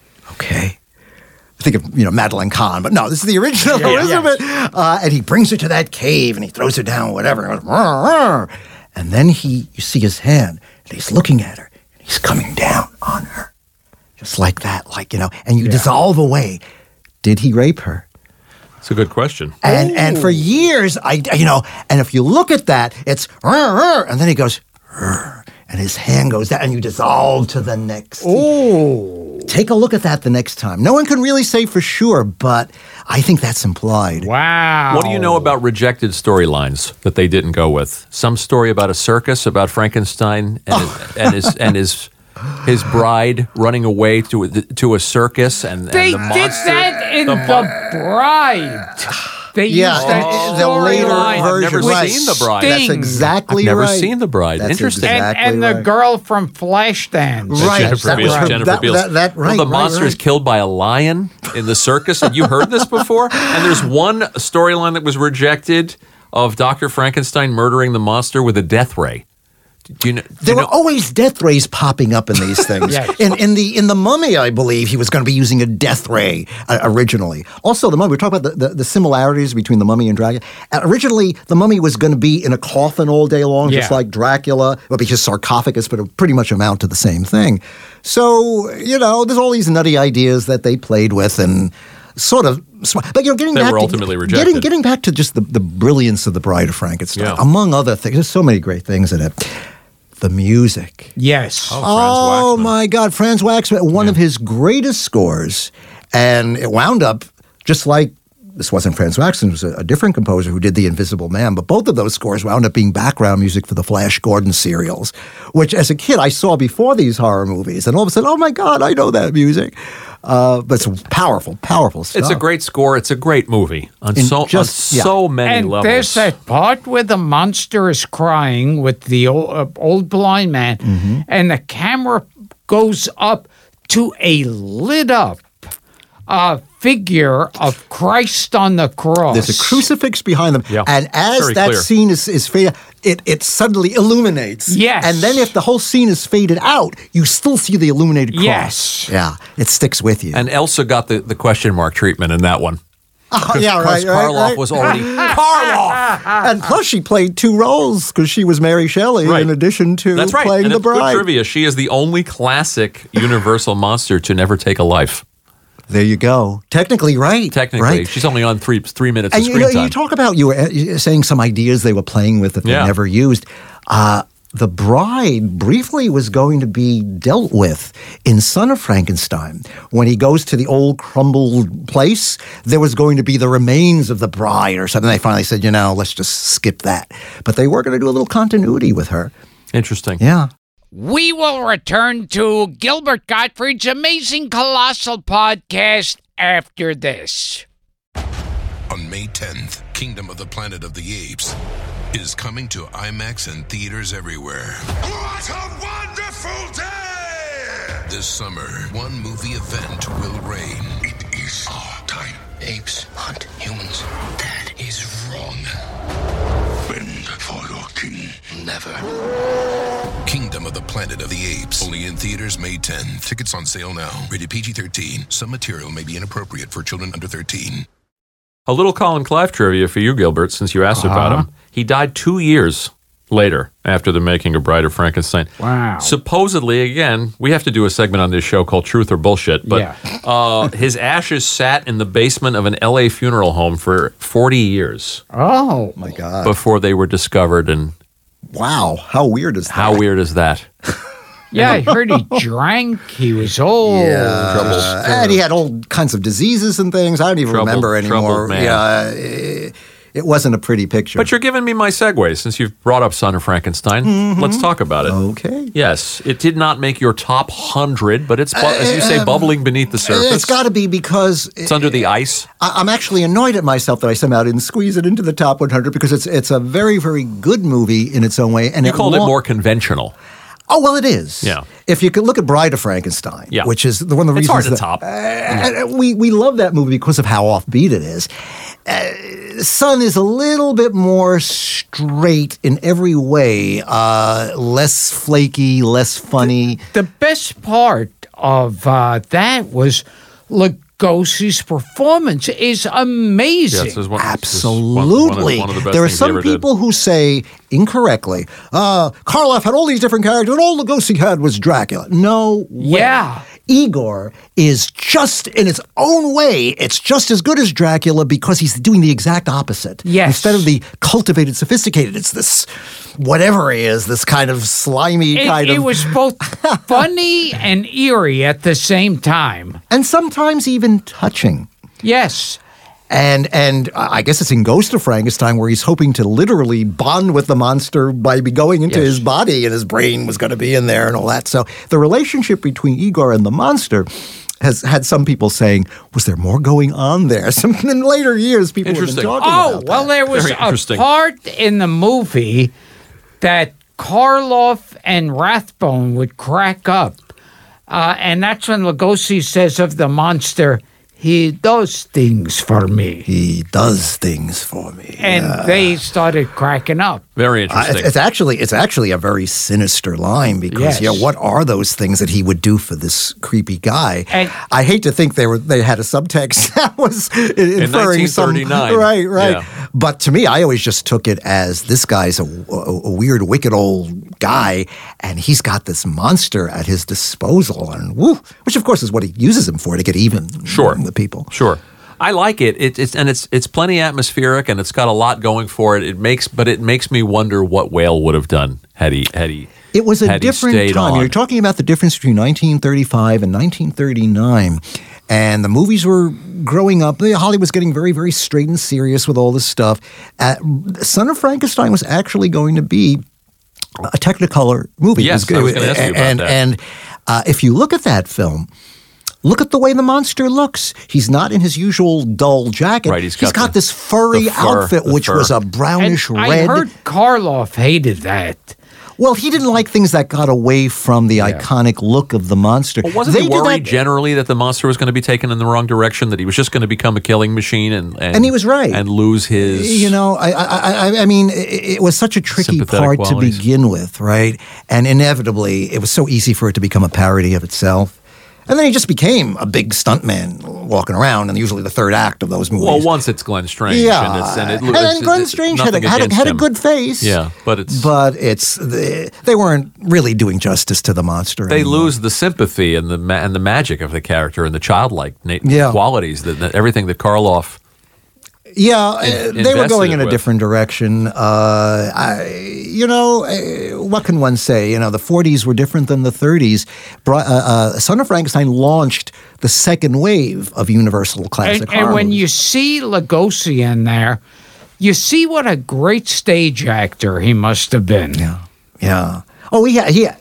S2: okay. I think of, you know, Madeline Kahn, but no, this is the original
S1: Yeah, yeah.
S2: Elizabeth. Uh, and he brings her to that cave and he throws her down, whatever. And, goes, "Rrr, rrr." And then he, you see his hand and he's looking at her and he's coming down on her. Just like that, like, you know, and you dissolve away. Did he rape her?
S3: It's a good question.
S2: And and for years, I you know, and if you look at that, it's "Rrr, rrr," and then he goes, "Rrr," and his hand goes down, and you dissolve to the next.
S1: Oh.
S2: Take a look at that the next time. No one can really say for sure, but I think that's implied.
S1: Wow.
S3: What do you know about rejected storylines that they didn't go with? Some story about a circus, about Frankenstein and his, and his and his his bride running away to a, to a circus, and, and
S1: They
S3: the
S1: did
S3: monster,
S1: that in
S3: the
S1: The,
S3: mon-
S1: Bride. They
S2: Yeah,
S1: used that
S2: oh, the later
S1: storyline
S2: version.
S3: I've never
S2: right.
S3: seen The Bride.
S1: Sting.
S2: That's exactly
S3: I've never
S2: right.
S3: seen The Bride.
S2: That's
S3: Interesting.
S1: And,
S2: exactly
S1: and the
S2: right.
S1: girl from Flashdance.
S2: Right.
S3: Jennifer
S2: that was
S3: Beals.
S2: her-
S3: Jennifer
S2: that-
S3: Beals.
S2: that- that-
S3: Well,
S2: right,
S3: the
S2: right,
S3: monster is
S2: right.
S3: killed by a lion in the circus. Have you heard this before? And there's one storyline that was rejected of Doctor Frankenstein murdering the monster with a death ray. Do you know? do
S2: There
S3: you
S2: were
S3: know-
S2: always death rays popping up in these things.
S1: Yes.
S2: In in the in the Mummy, I believe he was going to be using a death ray uh, originally. Also, the Mummy. We're talking about the, the, the similarities between the Mummy and Dracula. Uh, originally, the Mummy was going to be in a coffin all day long, just
S1: Yeah.
S2: like Dracula, well, because sarcophagus, but it pretty much amount to the same thing. So you know, there's all these nutty ideas that they played with and. Sort of, smart. But you know, getting
S3: That
S2: back
S3: were
S2: to,
S3: ultimately
S2: getting
S3: rejected.
S2: getting back to just the, the brilliance of the Bride of Frankenstein,
S3: Yeah.
S2: among other things. There's so many great things in it. The music.
S1: Yes.
S3: Oh,
S2: Oh
S3: Franz Waxman.
S2: my God, Franz Waxman, one of his greatest scores, and it wound up just like this wasn't Franz Waxman, it was a, a different composer who did The Invisible Man, but both of those scores wound up being background music for the Flash Gordon serials, which as a kid I saw before these horror movies, and all of a sudden, oh my God, I know that music. Uh, but it's powerful, powerful stuff.
S3: It's a great score. It's a great movie on
S2: In
S3: so
S2: just-
S3: on
S2: yeah.
S3: so many
S1: And
S3: levels.
S1: there's that part where the monster is crying with the old, uh, old blind man,
S2: Mm-hmm.
S1: and the camera goes up to a lit up uh, figure of Christ on the cross.
S2: There's a crucifix behind them,
S3: Yeah.
S2: and as
S3: Very
S2: that
S3: clear.
S2: scene is, is faded, it, it suddenly illuminates.
S1: Yes.
S2: And then if the whole scene is faded out, you still see the illuminated cross.
S1: Yes.
S2: Yeah, it sticks with you.
S3: and Elsa got the, the question mark treatment in that one.
S2: oh, yeah,
S3: Because
S2: right, right,
S3: Karloff
S2: right.
S3: was already Karloff.
S2: And plus, she played two roles because she was Mary Shelley
S3: Right.
S2: in addition to
S3: That's right.
S2: playing
S3: and
S2: the
S3: it's good
S2: bride.
S3: trivia. She is the only classic Universal monster to never take a life.
S2: There you go. Technically, right.
S3: Technically,
S2: right.
S3: she's only on three three minutes
S2: And
S3: of
S2: you,
S3: screen
S2: know,
S3: time.
S2: you talk about you were uh, saying some ideas they were playing with that they
S3: Yeah.
S2: never used. Uh, the bride briefly was going to be dealt with in Son of Frankenstein. When he goes to the old crumbled place, there was going to be the remains of the bride or something. They finally said, you know, let's just skip that. But they were going to do a little continuity with her.
S3: Interesting.
S2: Yeah.
S1: We will return to Gilbert Gottfried's Amazing Colossal podcast after this.
S5: On May tenth, Kingdom of the Planet of the Apes is coming to IMAX and theaters everywhere. What a wonderful day! This summer, one movie event will reign. It is our time. Apes hunt humans. That is wrong. Bend for your king. Never. Kingdom of the Planet of the Apes. Only in theaters May tenth. Tickets on sale now. Rated P G thirteen. Some material may be inappropriate for children under thirteen.
S3: A little Colin Clive trivia for you, Gilbert, since you asked about
S1: Uh-huh.
S3: him. He died two years later after the making of Bride of Frankenstein.
S1: Wow.
S3: Supposedly, again, we have to do a segment on this show called Truth or Bullshit, but
S1: Yeah.
S3: uh, his ashes sat in the basement of an L A funeral home for forty years
S1: Oh,
S2: My God.
S3: before they were discovered. And
S2: Wow. How weird is that?
S3: how weird is that?
S1: yeah, I heard he drank. He was old.
S2: Uh, and he had all kinds of diseases and things. I don't even
S3: Troubled-
S2: remember anymore.
S3: troubled man.
S2: Yeah, it, it wasn't a pretty picture.
S3: But you're giving me my segue since you've brought up Son of Frankenstein.
S2: Mm-hmm.
S3: Let's talk about it.
S2: okay.
S3: Yes, it did not make your top hundred, but it's, bu- as you say, bubbling beneath the surface.
S2: It's got to be because
S3: It's under the ice.
S2: I, I'm actually annoyed at myself that I somehow didn't squeeze it into the top one hundred because it's it's a very very good movie in its own way. And
S3: You called it
S2: lo-
S3: more conventional.
S2: Oh well, it is.
S3: Yeah.
S2: If you could look at Bride of Frankenstein,
S3: Yeah.
S2: which is the one of the
S3: It's
S2: reasons
S3: hard to
S2: that,
S3: top.
S2: Uh, we we love that movie because of how offbeat it is. Uh, Son is a little bit more straight in every way, uh, less flaky, less funny.
S1: The best part of uh, that was Lugosi's performance is amazing.
S3: Yes, this is one, this is
S2: Absolutely.
S3: one, one of, one of the best
S2: There are
S3: things he
S2: some
S3: ever did.
S2: people who say incorrectly, uh, Karloff had all these different characters, and all Lugosi had was Dracula. No way.
S1: Yeah.
S2: Igor is just in its own way, it's just as good as Dracula because he's doing the exact opposite.
S1: Yes.
S2: Instead of the cultivated, sophisticated, it's this whatever he is, this kind of slimy
S1: It,
S2: kind
S1: it
S2: of.
S1: was both funny and eerie at the same time.
S2: and sometimes even touching.
S1: Yes.
S2: And and I guess it's in Ghost of Frankenstein where he's hoping to literally bond with the monster by be going into
S1: Yes.
S2: his body, and his brain was going to be in there and all that. So the relationship between Igor and the monster has had some people saying, was there more going on there? Some in later years, people have been
S3: Interesting.
S2: talking
S1: Oh,
S2: about
S1: well,
S2: that.
S1: there was
S3: Very
S1: a
S3: interesting.
S1: part in the movie that Karloff and Rathbone would crack up. Uh, and that's when Lugosi says of the monster, he does things for me.
S2: He does things for me.
S1: And they started cracking up.
S3: Very
S2: Uh,
S3: interesting.
S2: it's, it's actually it's actually a very sinister line because
S1: Yes.
S2: yeah, what are those things that he would do for this creepy guy?
S1: And-
S2: I hate to think they were they had a subtext that was inferring some
S3: nineteen thirty-nine.
S2: right, right.
S3: Yeah.
S2: But to me, I always just took it as this guy's a, a, a weird, wicked old guy, and he's got this monster at his disposal, and woo, which of course is what he uses him for to get even
S3: Sure.
S2: with people.
S3: Sure. I like it. it. It's and it's it's plenty atmospheric and it's got a lot going for it. It makes, but it makes me wonder what Whale would have done had he had he.
S2: It was a
S3: had he
S2: different
S3: stayed
S2: time.
S3: on.
S2: You're talking about the difference between nineteen thirty-five and nineteen thirty-nine. and the movies were growing up. Hollywood was getting very, very straight and serious with all this stuff. Uh, Son of Frankenstein was actually going to be a Technicolor movie.
S3: Yes,
S2: it was,
S3: I was going to ask you about
S2: and,
S3: that.
S2: And uh, if you look at that film, look at the way the monster looks. He's not in his usual dull jacket.
S3: Right, he's got the-
S2: this furry
S3: the fur,
S2: outfit,
S3: the
S2: which
S3: fur.
S2: was a
S1: And
S2: brownish
S1: I
S2: red.
S1: heard Karloff hated that.
S2: Well, he didn't like things that got away from the iconic look of the monster.
S3: Well, wasn't
S2: They
S3: he
S2: did
S3: worried
S2: that-
S3: generally that the monster was going to be taken in the wrong direction, that he was just going to become a killing machine and and,
S2: And he was right.
S3: and lose his
S2: You know, I, I, I, I mean, it, it was such a tricky
S3: Sympathetic
S2: part
S3: qualities.
S2: to begin with, right? And inevitably, it was so easy for it to become a parody of itself. And then he just became a big stuntman walking around, and usually the third act of those movies.
S3: Well, once it's Glenn Strange,
S2: yeah,
S3: and, it's, and, it,
S2: and,
S3: it's,
S2: and Glenn
S3: it's
S2: Strange had a,
S3: nothing
S2: had, a,
S3: against
S2: had a
S3: him.
S2: good face.
S3: Yeah, but it's
S2: but it's they, they weren't really doing justice to the monster.
S3: they
S2: anymore.
S3: lose the sympathy and the ma- and the magic of the character and the childlike na-
S2: Yeah.
S3: qualities that, that everything that Karloff.
S2: Yeah, uh,
S3: in-
S2: they were going
S3: invested
S2: in a
S3: with.
S2: different direction. Uh, I, you know, uh, what can one say? You know, the forties were different than the thirties. Brought, uh, uh, Son of Frankenstein launched the second wave of Universal classic
S1: And,
S2: horror
S1: and when
S2: movies.
S1: you see Lugosi in there, you see what a great stage actor he must have been.
S2: Yeah, yeah. Oh, yeah, yeah.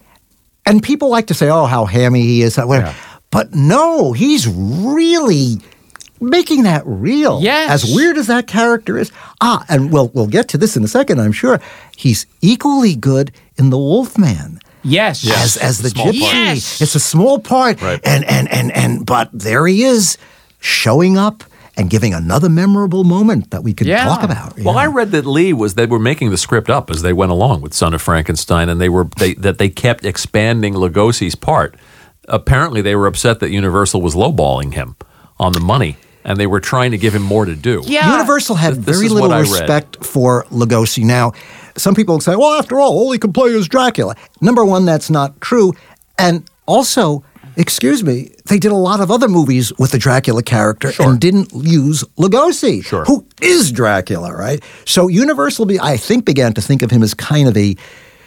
S2: And people like to say, "Oh, how hammy he is," whatever.
S1: Yeah.
S2: But no, he's really making that real.
S1: Yes.
S2: As weird as that character is. Ah, and we'll we'll get to this in a second, I'm sure. He's equally good in The Wolfman.
S1: Yes.
S2: As as the
S3: small
S2: gypsy.
S3: part.
S1: Yes.
S2: It's a small part.
S3: Right.
S2: And and and and but there he is, showing up and giving another memorable moment that we could
S1: Yeah.
S2: talk about.
S3: Well,
S2: Yeah.
S3: I read that Lee was they were making the script up as they went along with Son of Frankenstein, and they were they, that they kept expanding Lugosi's part. Apparently, they were upset that Universal was lowballing him on the money, and they were trying to give him more to do.
S1: Yeah.
S2: Universal had
S3: Th- this
S2: very
S3: is
S2: little
S3: what I read.
S2: respect for Lugosi. Now, some people say, well, after all, all he can play is Dracula. Number one, that's not true. And also, excuse me, they did a lot of other movies with the Dracula character and didn't use Lugosi,
S3: Sure.
S2: who is Dracula, right? So Universal, be, I think, began to think of him as kind of a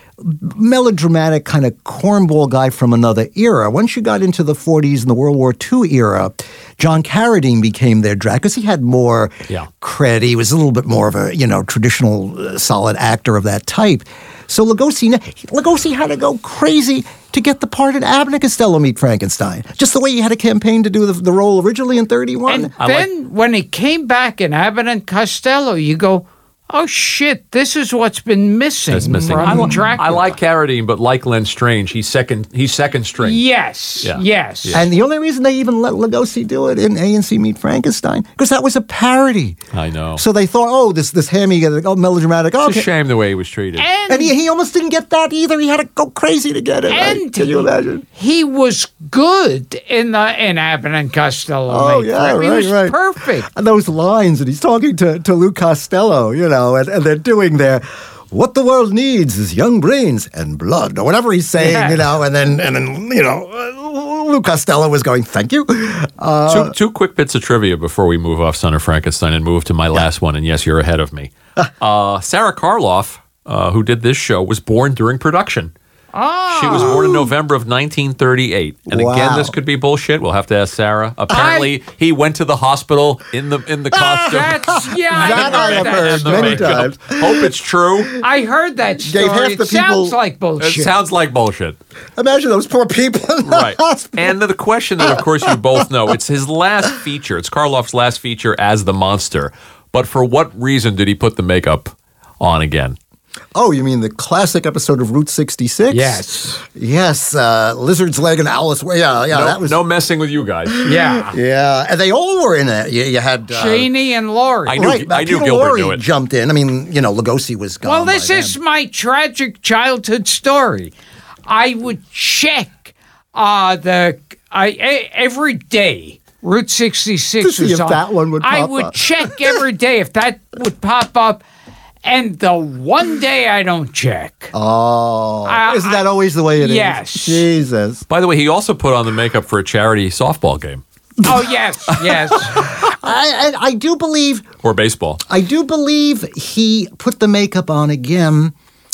S2: melodramatic kind of cornball guy from another era. Once you got into the forties and the World War Two era, John Carradine became their Dracula because he had more
S3: Yeah.
S2: cred. He was a little bit more of a, you know, traditional uh, solid actor of that type. So Lugosi, Lugosi had to go crazy to get the part in Abbott and Costello Meet Frankenstein. Just the way he had a campaign to do the, the role originally in thirty-one.
S1: And
S3: I
S1: then when he came back in Abbott and Costello, you go, oh shit, this is what's been missing,
S3: That's missing.
S1: from
S3: I, li-
S1: Dracula.
S3: I like Carradine, but like Glenn Strange, he's second. He's second string.
S1: Yes,
S3: Yeah.
S1: yes.
S3: Yeah.
S2: And the only reason they even let Lugosi do it in A and C Meet Frankenstein, because that was a parody.
S3: I know.
S2: So they thought, oh, this this hammy, oh, melodramatic.
S3: It's
S2: Okay.
S3: a shame the way he was treated.
S1: And,
S2: And he, he almost didn't get that either. He had to go crazy to get it. right?
S1: and
S2: Can you imagine?
S1: he was good in the in Abbott and Costello.
S2: Oh,
S1: Meet
S2: yeah,
S1: Frank- He
S2: right,
S1: was
S2: right.
S1: perfect.
S2: And those lines, and he's talking to, to Lou Costello, you know, and, and they're doing their, what the world needs is young brains and blood, or whatever he's saying,
S1: Yeah.
S2: you know, and then, and then you know, uh, Lou Costello was going, thank you. Uh,
S3: two, two quick bits of trivia before we move off Son of Frankenstein and move to my last one. And yes, you're ahead of me. Uh, Sarah Karloff, uh, who did this show, was born during production.
S1: Oh.
S3: She was born in November of nineteen thirty-eight. And again,
S2: Wow.
S3: this could be bullshit. We'll have to ask Sarah. Apparently, he went to the hospital in the in the costume.
S1: That's yeah. I
S2: That I
S1: heard
S2: have
S1: that
S2: heard
S3: and the
S1: story.
S2: many
S3: makeup.
S2: times.
S3: Hope it's true.
S1: I heard that story.
S2: half
S1: It
S2: the people-
S1: sounds like
S3: It
S1: bullshit.
S3: sounds like bullshit.
S2: Imagine those poor people in the
S3: Right.
S2: hospital.
S3: And the question that, of course, you both know, it's his last feature. It's Karloff's last feature as the monster. But for what reason did he put the makeup on again?
S2: Oh, you mean the classic episode of Route sixty-six?
S1: Yes.
S2: Yes, uh, Lizard's Leg and Alice. Yeah, yeah,
S3: no,
S2: that was.
S3: no messing with you guys.
S1: Yeah.
S2: Yeah, and they all were in it. You, you had. Uh,
S1: Cheney and Laurie.
S3: I knew-
S2: Right,
S3: I knew
S2: Peter
S3: Gilbert
S2: Lorre
S3: knew it.
S2: jumped in. I mean, you know, Lugosi was gone.
S1: Well,
S2: by
S1: this
S2: then.
S1: is my tragic childhood story. I would check uh, the I e- every day. Route sixty-six
S2: To see
S1: was
S2: if
S1: on.
S2: that one would
S1: I
S2: pop
S1: would
S2: up.
S1: check every day if that would pop up. And the one day I don't check.
S2: Oh,
S1: I-
S2: isn't that always the way it is?
S1: Yes.
S2: Jesus.
S3: By the way, he also put on the makeup for a charity softball game
S1: Oh yes, yes.
S2: I, I I do believe
S3: or baseball.
S2: I do believe he put the makeup on again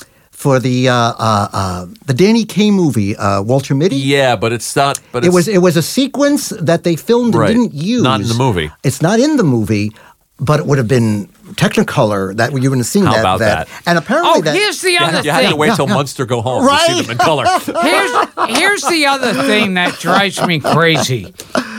S2: for the uh, uh, uh, the Danny Kaye movie, uh, Walter Mitty.
S3: Yeah, but it's not. But
S2: It
S3: it's,
S2: was it was a sequence that they filmed
S3: Right.
S2: and didn't use.
S3: Not in the movie.
S2: It's not in the movie, but it would have been Technicolor that you would have seen
S3: How
S2: that.
S3: about that?
S2: And apparently
S1: Oh,
S2: that.
S1: here's the
S3: you
S1: other
S3: had, you had
S1: thing.
S3: to wait till Munster go home to see
S2: Right.
S3: them in color.
S1: Here's, here's the other thing that drives me crazy.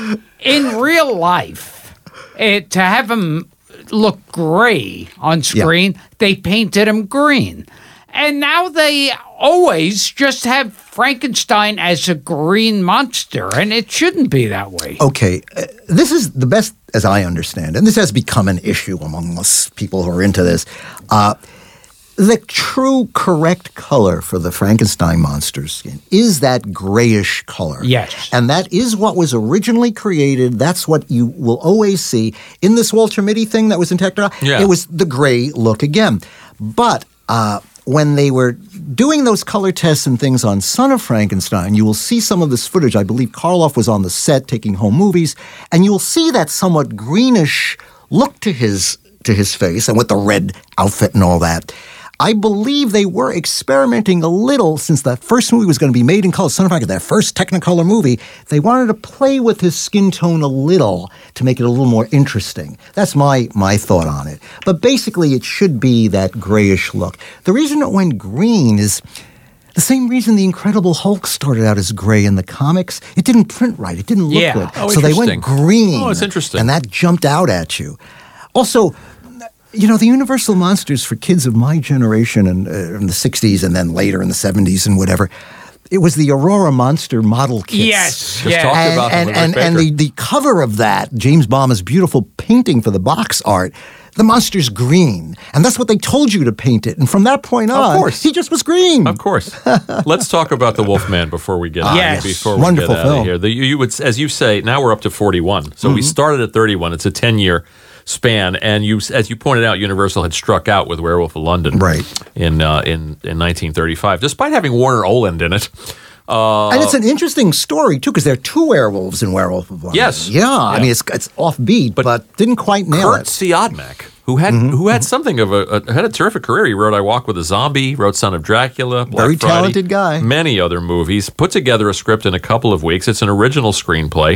S1: In real life, it, to have him look gray on screen, they painted him green. And now they always just have Frankenstein as a green monster, and it shouldn't be that way.
S2: Okay, uh, this is the best as I understand, and this has become an issue among us people who are into this. Uh, the true correct color for the Frankenstein monster's skin is that grayish color.
S1: Yes.
S2: And that is what was originally created. That's what you will always see. In this Walter Mitty thing that was in Technicolor,
S3: Yeah.
S2: it was the gray look again. But uh, when they were doing those color tests and things on Son of Frankenstein, you will see some of this footage. I believe Karloff was on the set taking home movies, and you will see that somewhat greenish look to his to his face, and with the red outfit and all that. I believe they were experimenting a little since that first movie was going to be made in color, Son of Frankenstein, that first Technicolor movie. They wanted to play with his skin tone a little to make it a little more interesting. That's my my thought on it. But basically, it should be that grayish look. The reason it went green is the same reason the Incredible Hulk started out as gray in the comics. It didn't print right. It didn't look
S1: Yeah.
S2: good.
S3: Oh,
S2: so they
S3: interesting.
S2: went green.
S3: Oh, it's interesting.
S2: And that jumped out at you. Also, you know, the Universal monsters for kids of my generation and uh, in the sixties and then later in the seventies and whatever, it was the Aurora Monster model kits.
S1: Yes,
S3: Just
S1: yes.
S3: talk
S2: And,
S3: about them
S2: and,
S3: with
S2: and,
S3: Rick
S2: and
S3: Baker.
S2: the, the cover of that, James Bauma's beautiful painting for the box art, the monster's green. And that's what they told you to paint it. And from that point on,
S3: course.
S2: he just was green.
S3: Of course. Let's talk about the Wolfman before we get out.
S1: Yes.
S3: Before we
S2: Wonderful
S3: get out
S2: film.
S3: of here. The, you, you would, as you say, now we're up to forty-one. So
S2: Mm-hmm.
S3: we started at thirty-one. It's a ten-year span, and you, as you pointed out, Universal had struck out with Werewolf of London,
S2: Right.
S3: in uh, in in nineteen thirty-five, despite having Warner Oland in it. Uh,
S2: And it's an interesting story, too, because there are two werewolves in Werewolf of London.
S3: Yes.
S2: Yeah. I
S3: Yeah.
S2: mean, it's, it's offbeat, but, didn't quite nail
S3: Kurt
S2: it.
S3: Siodmak, who had
S2: Mm-hmm.
S3: who had something of a, a had a terrific career. He wrote I Walk with a Zombie, wrote Son of Dracula, Black
S2: Very
S3: Friday,
S2: talented guy.
S3: many other movies. Put together a script in a couple of weeks. It's an original screenplay.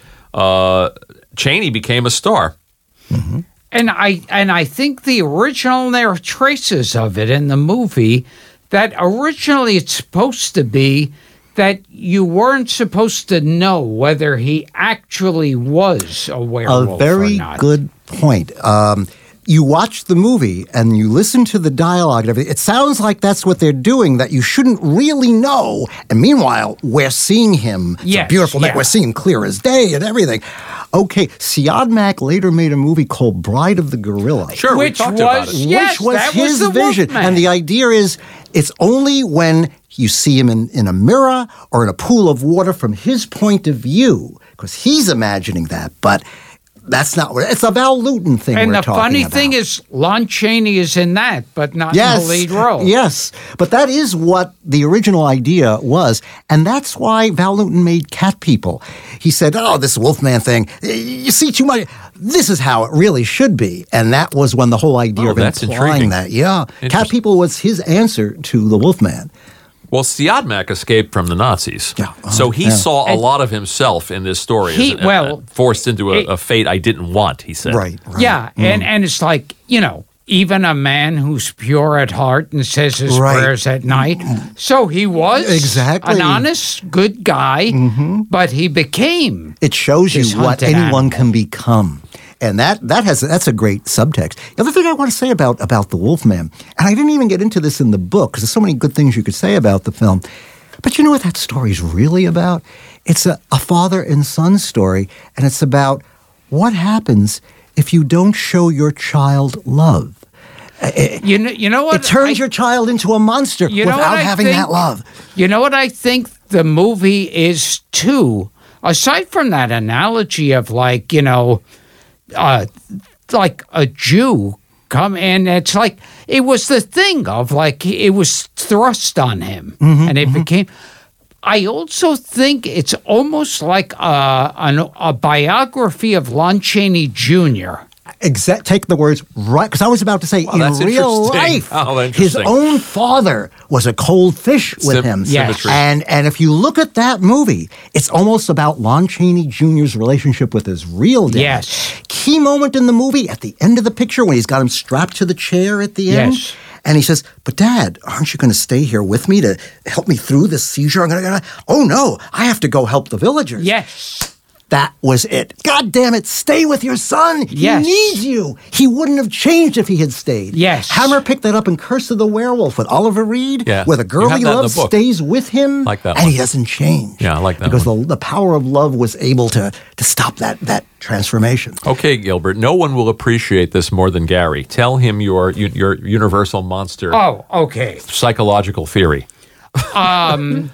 S3: Uh, Chaney became a star.
S1: And I and I think the original, there are traces of it in the movie, that originally it's supposed to be that you weren't supposed to know whether he actually was a werewolf
S2: A very
S1: or not.
S2: good point. Um, you watch the movie and you listen to the dialogue and everything. It sounds like that's what they're doing, that you shouldn't really know. And meanwhile, we're seeing him. It's a
S1: Yes,
S2: beautiful night.
S1: yeah.
S2: We're seeing him clear as day and everything. Okay, Siodmak later made a movie called Bride of the Gorilla.
S3: Sure, we
S1: Which
S3: talked about
S1: was-
S3: it.
S1: Yes,
S2: which was
S1: that was
S2: his
S1: the
S2: vision.
S1: Wolfman.
S2: And the idea is it's only when you see him in, in a mirror or in a pool of water from his point of view, because he's imagining that. But that's not what it's a Val Lewton thing.
S1: And
S2: we're
S1: the
S2: talking
S1: funny
S2: about.
S1: thing is, Lon Chaney is in that, but not
S2: yes,
S1: in the lead role.
S2: Yes, but that is what the original idea was, and that's why Val Lewton made Cat People. He said, "Oh, this Wolfman thing, you see too much. This is how it really should be," and that was when the whole idea
S3: Oh,
S2: of
S3: that's
S2: implying
S3: intriguing.
S2: that. Yeah, Cat
S3: Interesting.
S2: People was his answer to the Wolfman.
S3: Well, Siodmak escaped from the Nazis,
S2: Yeah. Uh-huh.
S3: so he
S2: Yeah.
S3: saw a
S1: And-
S3: lot of himself in this story.
S1: He-
S3: as an-
S1: well,
S3: forced into a,
S1: it-
S3: a fate I didn't want. He said,
S2: Right. right.
S1: Yeah, and, and it's like, you know, even a man who's pure at heart and says his
S2: Right.
S1: prayers at night. So he was
S2: Exactly.
S1: an honest, good guy, but he became.
S2: It shows you
S1: This
S2: what
S1: hunted
S2: anyone
S1: animal.
S2: can become. And that that has that's a great subtext. The other thing I want to say about about the Wolfman, and I didn't even get into this in the book because there's so many good things you could say about the film. But you know what that story is really about? It's a, a father and son story, and it's about what happens if you don't show your child love.
S1: You know, you know what?
S2: It turns
S1: I-
S2: your child into a monster
S1: You know
S2: without
S1: what I
S2: having
S1: think?
S2: that love.
S1: You know what I think the movie is too? Aside from that analogy of like, you know, uh, like a Jew come in, it's like it was the thing of like it was thrust on him,
S2: Mm-hmm,
S1: and it became. I also think it's almost like a, an, a biography of Lon Chaney Junior
S2: Exact. Take the words right, because I was about to say,
S3: Wow,
S2: in
S3: that's
S2: real
S3: interesting.
S2: life,
S3: Oh,
S2: his
S3: interesting.
S2: own father was a cold fish with
S3: Sim-
S2: him.
S1: Yes.
S3: symmetry.
S2: And and if you look at that movie, it's almost about Lon Chaney Junior's relationship with his real dad.
S1: Yes.
S2: Key moment in the movie at the end of the picture when he's got him strapped to the chair at the end.
S1: Yes.
S2: And he says, "But Dad, aren't you going to stay here with me to help me through this seizure? I'm going to." Oh no, I have to go help the villagers.
S1: Yes.
S2: That was it. God damn it, stay with your son. He
S1: Yes.
S2: needs you. He wouldn't have changed if he had stayed.
S1: Yes.
S2: Hammer picked that up in Curse of the Werewolf with Oliver Reed,
S3: Yeah.
S2: where the
S3: You
S2: girl
S3: have
S2: he
S3: that in the
S2: loves
S3: book.
S2: stays with him,
S3: Like that
S2: and
S3: one.
S2: he doesn't change.
S3: Yeah, I like that
S2: Because
S3: one.
S2: the, the power of love was able to, to stop that, that transformation.
S3: Okay, Gilbert, no one will appreciate this more than Gary. Tell him your your universal monster
S1: Oh, okay.
S3: psychological theory.
S1: Uh,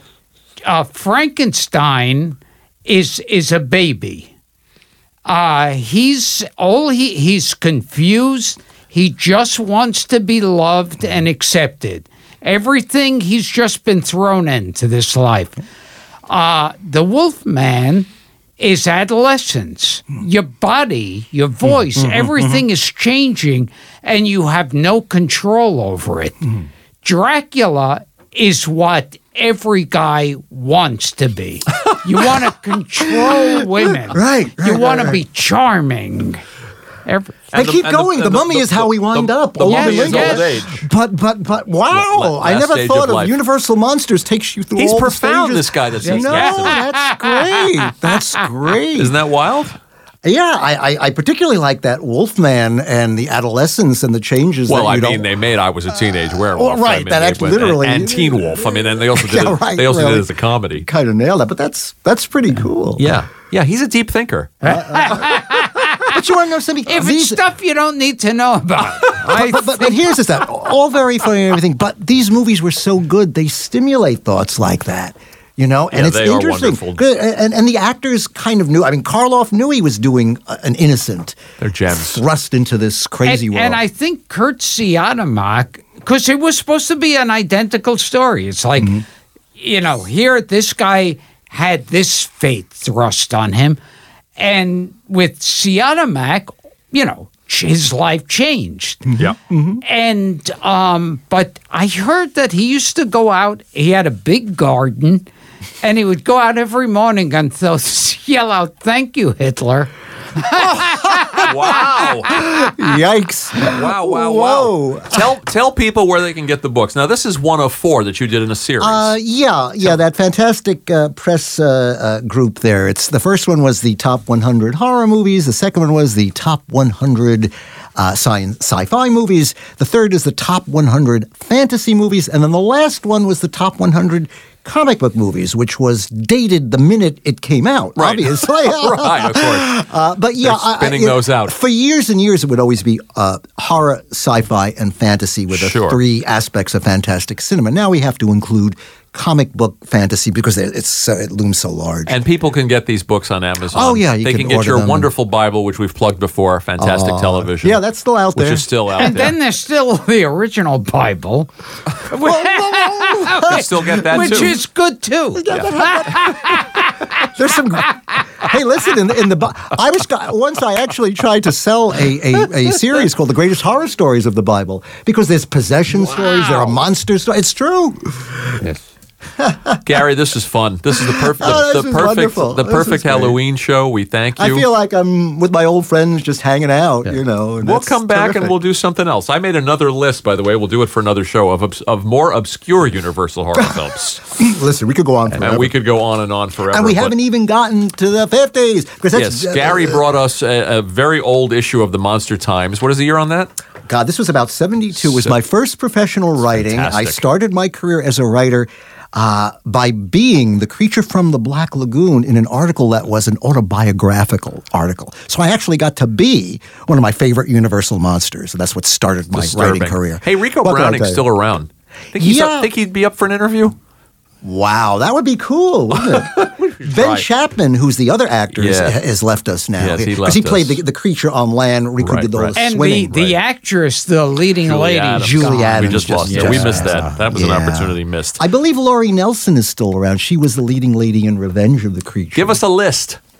S1: Frankenstein is is a baby. Uh, he's all he he's confused. He just wants to be loved and accepted. Everything he's just been thrown into this life. Uh, the Wolfman is adolescence. Your body, your voice, everything is changing, and you have no control over it. Dracula is what every guy wants to be. You want to control women.
S2: Right, right,
S1: You want
S2: right,
S1: to be charming. Every,
S2: Hey,
S3: And the-
S2: keep
S3: and the-
S2: going. The,
S3: and the-
S2: mummy
S3: the-
S2: is how we
S3: the-
S2: wind
S3: the-
S2: up.
S3: the
S2: Old
S1: mummy
S2: and
S1: is
S2: wrinkles.
S1: old
S3: age.
S2: But but but wow!
S3: La-
S2: I
S3: last
S2: never
S3: stage
S2: thought
S3: of
S2: of,
S3: life.
S2: Universal Monsters takes you through
S3: He's
S2: all
S3: profound,
S2: the
S3: this
S2: stages.
S3: guy that says
S2: No,
S3: that.
S2: that's great. That's great.
S3: Isn't that wild?
S2: Yeah, I, I, I particularly like that Wolfman and the adolescence and the changes.
S3: Well,
S2: that
S3: I
S2: you
S3: mean,
S2: don't-
S3: they made I Was a Teenage Werewolf.
S2: well, right,
S3: I mean,
S2: that
S3: they
S2: actually
S3: went-
S2: literally-
S3: and, and Teen Wolf. I mean, and they also did
S2: Yeah,
S3: it.
S2: right,
S3: they also did
S2: really.
S3: it as a comedy.
S2: kind of nailed that, but that's that's pretty cool.
S3: Yeah, yeah. He's a deep thinker.
S2: But you want to know something?
S1: if it's
S2: These-
S1: stuff you don't need to know about. I
S2: but, but, but here's the stuff. All very funny and everything, but these movies were so good, they stimulate thoughts like that. You know, and
S3: Yeah,
S2: it's
S3: they are
S2: interesting.
S3: wonderful.
S2: Good. And, and the actors kind of knew. I mean, Karloff knew he was doing uh, an innocent.
S3: They're gems.
S2: Thrust into this crazy
S1: and,
S2: world.
S1: and I think Kurt Siodmak, because it was supposed to be an identical story. It's like,
S2: Mm-hmm.
S1: you know, here this guy had this fate thrust on him, and with Siodmak, you know, ch- his life changed.
S3: Yeah.
S1: And um, but I heard that he used to go out. He had a big garden, and he would go out every morning and they'll yell out, "Thank you, Hitler."
S3: Wow.
S2: Yikes!
S3: Wow, wow,
S2: Whoa.
S3: wow. Tell tell people where they can get the books. Now, this is one of four that you did in a series.
S2: Uh, yeah, yeah, that fantastic uh, press uh, uh, group there. It's the first one was the top one hundred horror movies. The second one was the top one hundred uh, science sci-fi movies. The third is the top one hundred fantasy movies, and then the last one was the top one hundred comic book movies, which was dated the minute it came out.
S3: Right.
S2: Obviously,
S3: right, of course.
S2: Uh, but yeah,
S3: They're
S2: I- I-
S3: spinning
S2: it-
S3: those out.
S2: for years and years. It would always be uh, horror, sci-fi, and fantasy with the
S3: Sure.
S2: three aspects of fantastic cinema. Now we have to include comic book fantasy because it's so, it looms so large.
S3: And people can get these books on Amazon.
S2: Oh, yeah, you
S3: they
S2: can
S3: can, get
S2: order
S3: your
S2: them.
S3: wonderful Bible, which we've plugged before, Fantastic Television.
S2: yeah, that's still out
S3: which
S2: there.
S3: is still out
S1: And
S3: there.
S1: then there's still the original Bible.
S3: You still get that
S1: Which
S3: too.
S1: is good too.
S2: There's some. Hey, listen! In the, in the Bi- I was once I actually tried to sell a, a, a series called "The Greatest Horror Stories of the Bible" because there's possession stories, there are monster stories. It's true.
S3: Gary, this is fun. This is the perfect,
S2: Oh,
S3: the,
S2: this
S3: the
S2: is
S3: perfect,
S2: wonderful.
S3: the
S2: This
S3: perfect
S2: is great.
S3: Halloween show. We thank you.
S2: I feel like I'm with my old friends, just hanging out. You know, and
S3: We'll
S2: that's
S3: come back
S2: terrific.
S3: and we'll do something else. I made another list, by the way. We'll do it for another show of obs- of more obscure Universal horror films,
S2: Listen, we could go on forever.
S3: and we could go on and on forever.
S2: And we
S3: but-
S2: haven't even gotten to the fifties. Because that's,
S3: Yes, Gary brought us a, a very old issue of the Monster Times. What is the year on that?
S2: God, this was about seventy-two. It was my first professional writing. I
S3: fantastic.
S2: started my career as a writer uh, by being the creature from the Black Lagoon in an article that was an autobiographical article. So I actually got to be one of my favorite Universal monsters. And that's what started my
S3: Disturbing.
S2: writing career.
S3: Hey, Rico
S2: What can I
S3: Browning's
S2: tell you?
S3: still around. Think, he's
S2: Yeah.
S3: up, think he'd be up for an interview?
S2: Wow, that would be cool, wouldn't it? Ben
S3: try.
S2: Chapman, who's the other actor, has-
S3: Yeah.
S2: has left us now.
S3: Yes, he
S2: Because he
S3: left
S2: played
S3: us.
S2: the, the creature on land. Rico
S3: Right,
S2: did the
S3: right.
S2: whole
S1: And the,
S2: swimming.
S1: the actress, the leading
S3: Julie
S1: lady,
S3: Adams.
S2: Julie
S1: gone.
S2: Adams.
S3: We just lost
S2: just-
S3: her. We
S2: just-
S3: missed that. That was an
S2: Yeah.
S3: opportunity missed.
S2: I believe Laurie Nelson is still around. She was the leading lady in Revenge of the Creature.
S3: Give us a list.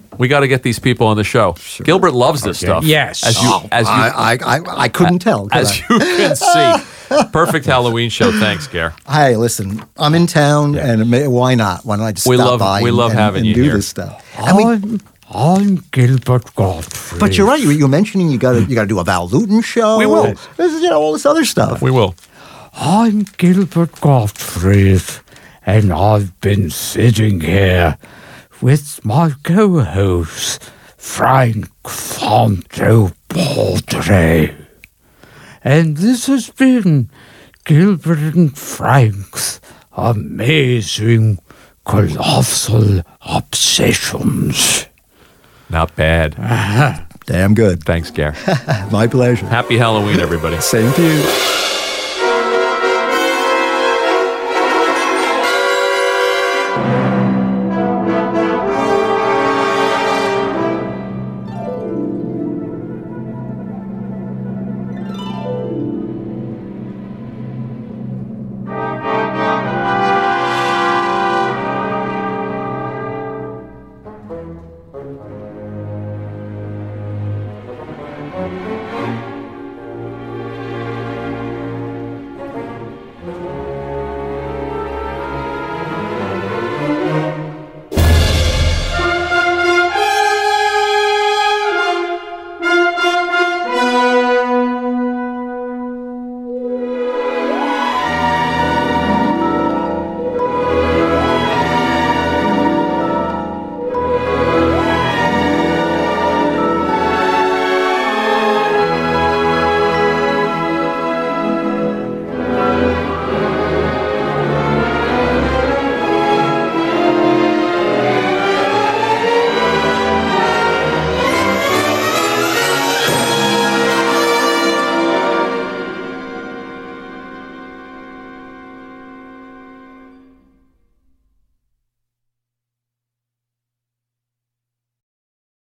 S3: We got to get these people on the show. Gilbert loves this stuff.
S1: Yes.
S3: As you, as you,
S2: I, I, I, I couldn't tell. could
S3: as
S2: I?
S3: you can see. Perfect Halloween show. Thanks, Gare.
S2: Hey, listen, I'm in town, and it may, why not? Why don't I just
S3: We
S2: stop
S3: love-
S2: by
S3: we
S2: and,
S3: love
S2: and-
S3: having
S2: and
S3: you
S2: do
S3: here.
S2: this stuff? And we,
S1: I'm, I'm Gilbert Gottfried.
S2: but you're right. You, you were mentioning you got to you got to do a Val Luton show.
S3: We will.
S2: There's, you know, all this other stuff.
S3: We will.
S1: I'm Gilbert Gottfried, and I've been sitting here with my co-host, Frank Fonto Portray. And this has been Gilbert and Frank's amazing colossal obsessions.
S3: Not bad.
S2: Damn good.
S3: Thanks, Gare.
S2: My pleasure.
S3: Happy Halloween, everybody.
S2: Same to you.